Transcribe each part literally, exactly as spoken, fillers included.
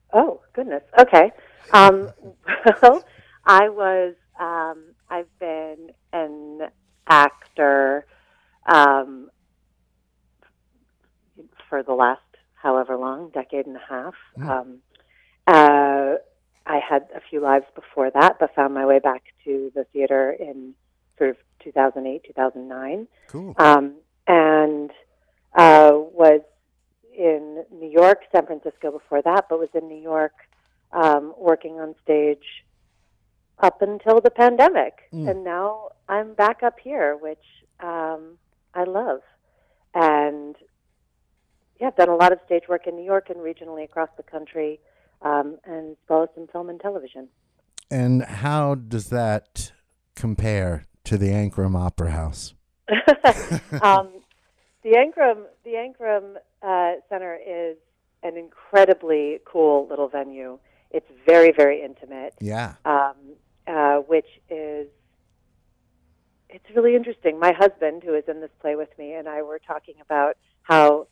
Oh, goodness. Okay. Um, well, I was, um, I've been an actor um, for the last however long, decade and a half. Mm, Um, uh, I had a few lives before that, but found my way back to the theater in sort of two thousand eight, two thousand nine, cool. um, and uh, was in New York, San Francisco before that, but was in New York um, working on stage up until the pandemic. Mm. And now I'm back up here, which um, I love. And yeah, I've done a lot of stage work in New York and regionally across the country, um, and as well as some film and television. And how does that compare to the Ankrum Opera House? um, the Ankrum, the Ankrum uh, Center is an incredibly cool little venue. It's very, very intimate, Yeah. um, uh, which is it's really interesting. My husband, who is in this play with me, and I were talking about how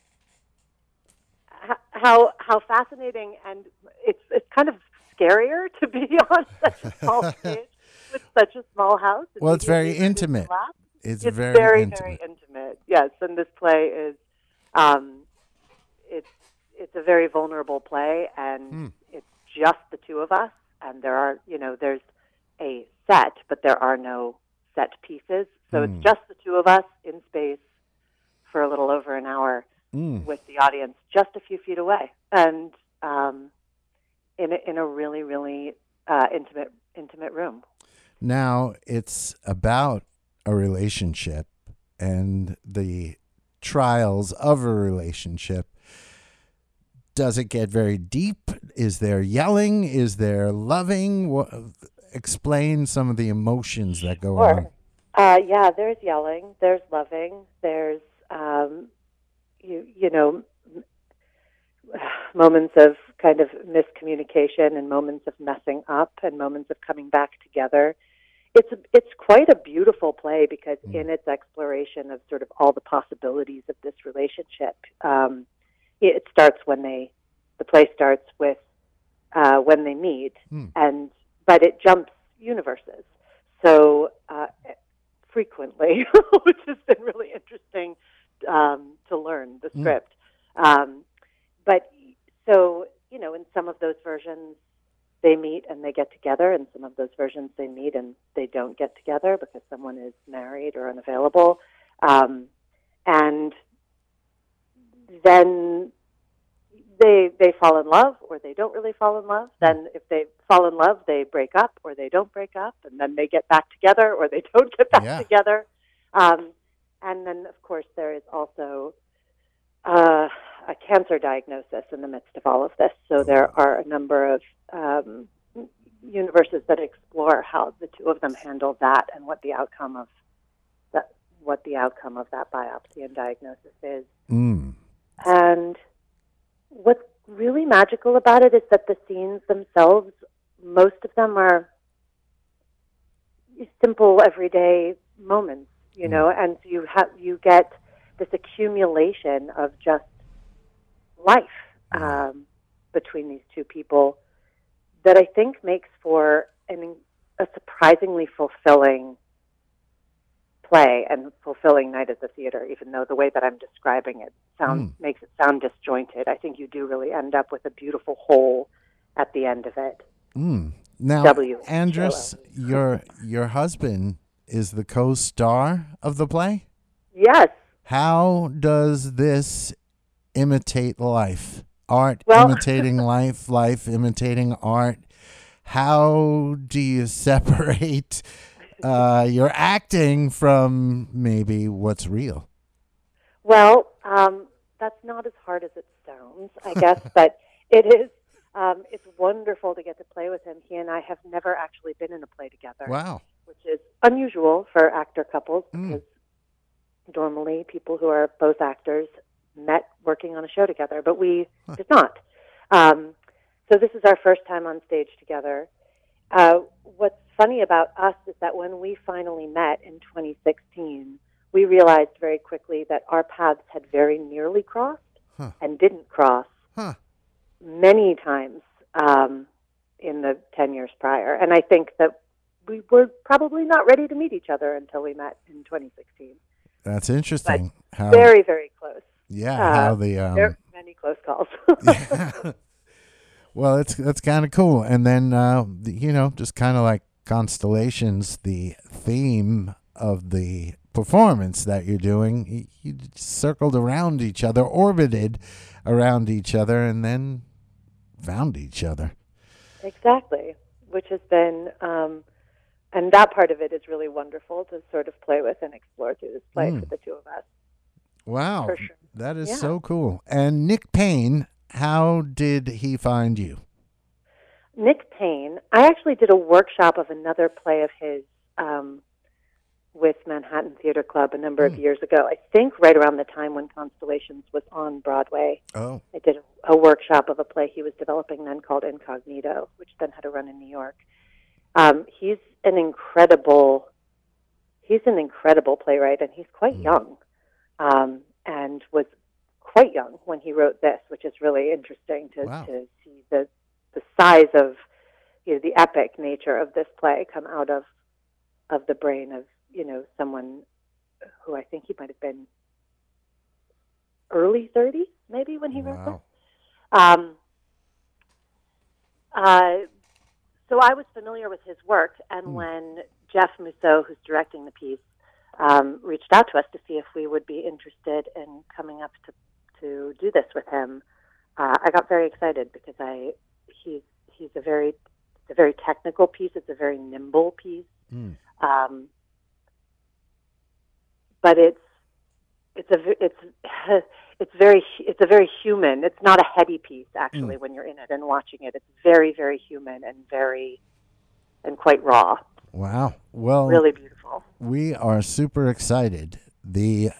how how fascinating and it's it's kind of scarier to be on such a small stage with such a small house Well, it's very immediately right in your intimate. lap. It's It's very very very intimate. intimate. Yes, and this play is um, it's it's a very vulnerable play, and Hmm. it's just the two of us. And there are you know there's a set, but there are no set pieces, so it's Mm. just the two of us in space for a little over an hour Mm. with the audience just a few feet away, and um, in a, in a really really uh, intimate intimate room. Now it's about a relationship and the trials of a relationship. Does it get very deep? Is there yelling? Is there loving? What, explain some of the emotions that go on. Sure. Uh, yeah, there's yelling, there's loving, there's um, you you know moments of kind of miscommunication and moments of messing up and moments of coming back together. It's it's quite a beautiful play because Mm. in its exploration of sort of all the possibilities of this relationship, um, it starts when they the play starts with uh, when they meet, Mm. and but it jumps universes. So uh, frequently, which has been really interesting um, to learn the Mm. script. Um, but so you know, in some of those versions, they meet and they get together, and some of those versions they meet and they don't get together because someone is married or unavailable. Um, and then they they fall in love or they don't really fall in love. Mm. Then if they fall in love, they break up or they don't break up, and then they get back together or they don't get back Yeah. together. Um, and then of course there is also uh, a cancer diagnosis in the midst of all of this. So there Oh. are a number of um, universes that explore how the two of them handle that and what the outcome of that what the outcome of that biopsy and diagnosis is. Mm. And what's really magical about it is that the scenes themselves, most of them are simple, everyday moments, you Mm. know, and you have you get this accumulation of just life Yeah. um, between these two people that I think makes for an, a surprisingly fulfilling play and fulfilling night at the theater, even though the way that I'm describing it sounds Mm. makes it sound disjointed. I think you do really end up with a beautiful whole at the end of it. Mm. Now, W H O L Andrus, E. your your husband is the co-star of the play. Yes. How does this imitate life? Art Well, imitating life, life imitating art. How do you separate uh, your acting from maybe what's real? well, um, that's not as hard as it sounds, I guess, but it is. Um, it's wonderful to get to play with him. He and I have never actually been in a play together, Wow. which is unusual for actor couples Mm. because normally people who are both actors met working on a show together, but we Huh. did not. Um, so this is our first time on stage together. Uh, what's funny about us is that when we finally met in twenty sixteen, we realized very quickly that our paths had very nearly crossed Huh. and didn't cross Huh. many times um, in the ten years prior. And I think that we were probably not ready to meet each other until we met in twenty sixteen. That's interesting. But how very, very close. yeah, Uh, how the um, there are many close calls. yeah. Well, it's that's kind of cool. And then uh, the- you know, just kind of like constellations, the theme of the performance that you're doing, you, you circled around each other, orbited around each other, and then found each other. Exactly, which has been, um, and that part of it is really wonderful to sort of play with and explore through this play Mm. for the two of us. Wow, For sure. that is Yeah. so cool. And Nick Payne, how did he find you? Nick Payne, I actually did a workshop of another play of his um, with Manhattan Theater Club a number of Mm. years ago. I think right around the time when Constellations was on Broadway. Oh, I did a, a workshop of a play he was developing then called Incognito, which then had a run in New York. Um, he's an incredible, he's an incredible playwright, and he's quite Mm. young, um, and was quite young when he wrote this, which is really interesting to, Wow. to see the the size of, you know, the epic nature of this play come out of of the brain of, you know, someone who I think he might have been early thirties, maybe, when he wrote this. wow. Um, uh, so I was familiar with his work, and Mm. when Jeff Musso, who's directing the piece, um, reached out to us to see if we would be interested in coming up to, to do this with him, uh, I got very excited because I he's he's a very it's a very technical piece. It's a very nimble piece, Mm. um, but it's it's a it's it's very it's a very human. It's not a heady piece actually. Mm. When you're in it and watching it, it's very very human and very and quite raw. Wow. Well, Really beautiful. we are super excited. The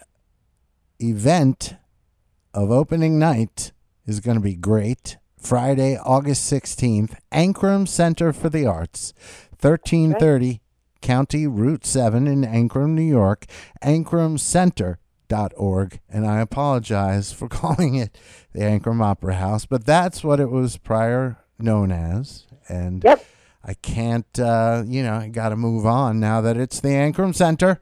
event of opening night is going to be great. Friday, August sixteenth, Ankrum Center for the Arts, thirteen thirty County Route seven in Ankrum, New York, ankrum center dot org. And I apologize for calling it the Ankrum Opera House, but that's what it was prior known as. And Yep. I can't, uh, you know, I got to move on now that it's the Ankrum Center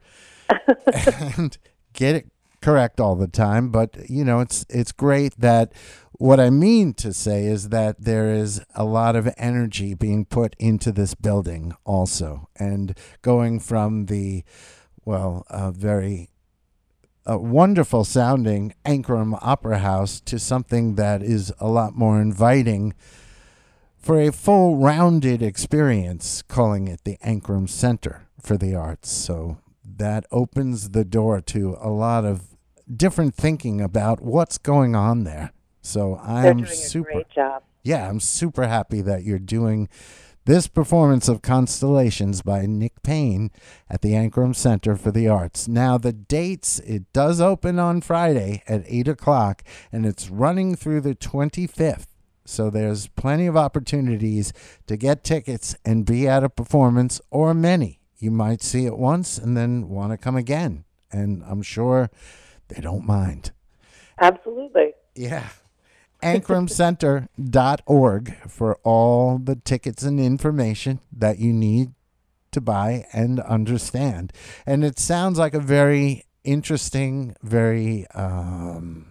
and get it correct all the time. But, you know, it's it's great that what I mean to say is that there is a lot of energy being put into this building also. And going from the, well, uh, very uh, wonderful sounding Ankrum Opera House to something that is a lot more inviting for a full rounded experience, calling it the Ankrum Center for the Arts. So that opens the door to a lot of different thinking about what's going on there. So They're I'm doing a super, great job. yeah, I'm super happy that you're doing this performance of Constellations by Nick Payne at the Ankrum Center for the Arts. Now, the dates, it does open on Friday at eight o'clock, and it's running through the twenty-fifth. So there's plenty of opportunities to get tickets and be at a performance or many. You might see it once and then want to come again. And I'm sure they don't mind. Absolutely. Yeah. ankrum center dot org for all the tickets and information that you need to buy and understand. And it sounds like a very interesting, very um,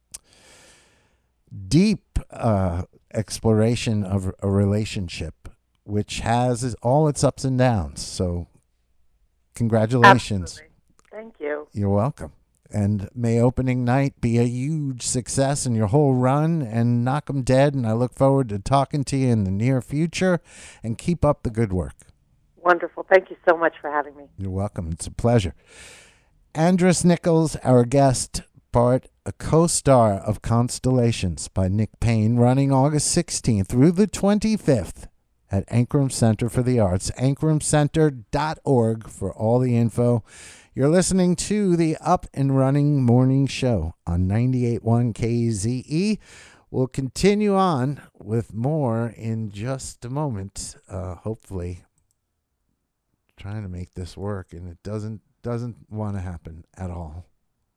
deep uh, exploration of a relationship, which has all its ups and downs. So congratulations. Absolutely. Thank you. You're welcome. And may opening night be a huge success in your whole run and knock 'em dead. And I look forward to talking to you in the near future, and keep up the good work. Wonderful. Thank you so much for having me. You're welcome. It's a pleasure. Andrus Nichols, our guest, part a co-star of Constellations by Nick Payne, running August sixteenth through the twenty-fifth at Ankrum Center for the Arts, ankrum center dot org for all the info. You're listening to the Up and Running Morning Show on ninety-eight point one K Z E. We'll continue on with more in just a moment. Uh, hopefully, trying to make this work, and it doesn't doesn't want to happen at all.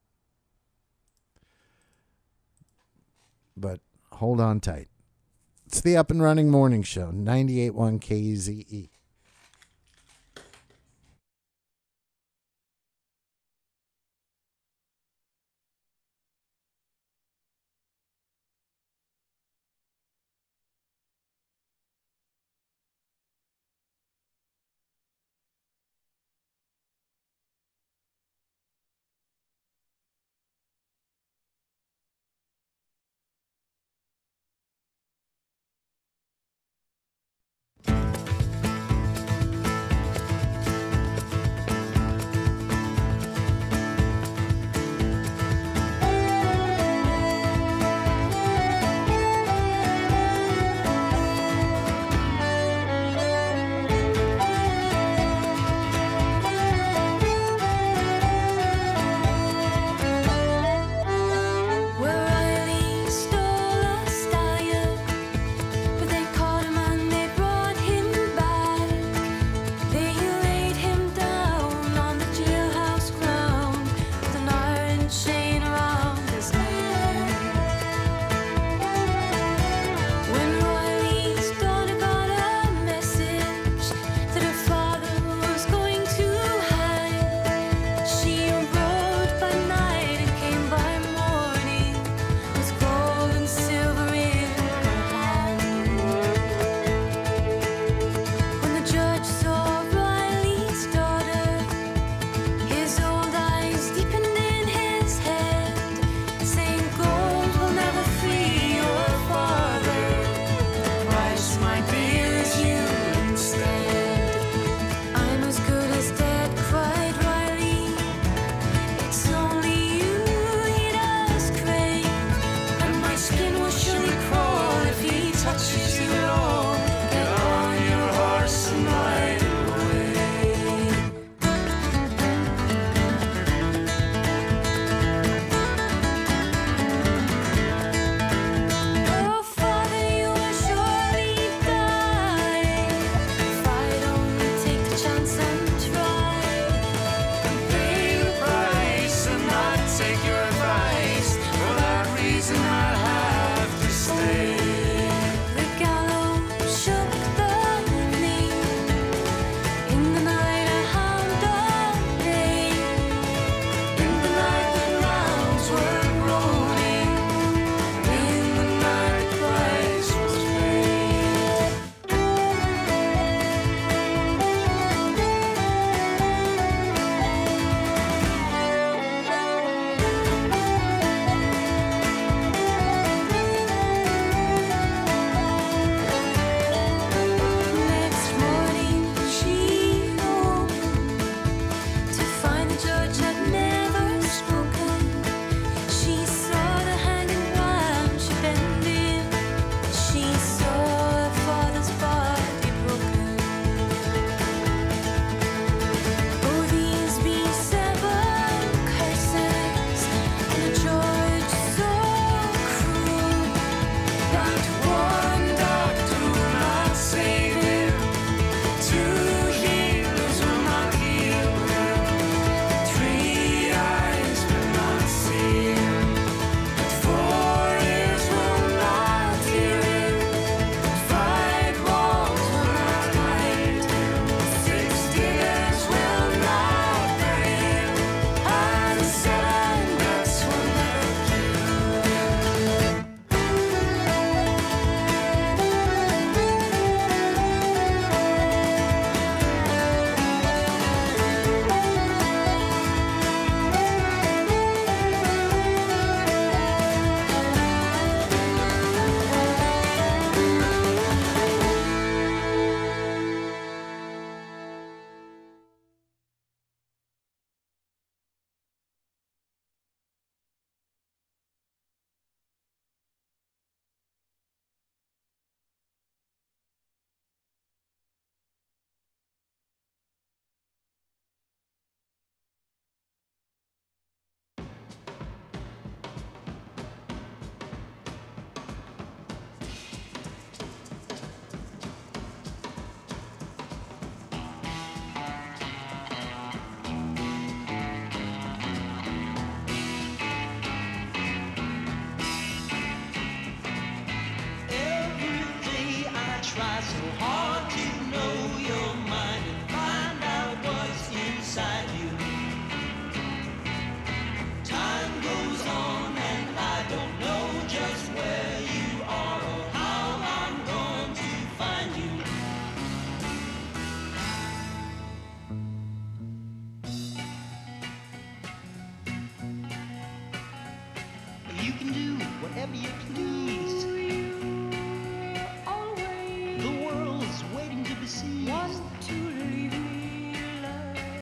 But hold on tight. It's the Up and Running Morning Show, ninety-eight point one K Z E. try so hard to know your mind and find out what's inside you. Time goes on and I don't know just where you are or how I'm going to find you. You can do whatever you can do.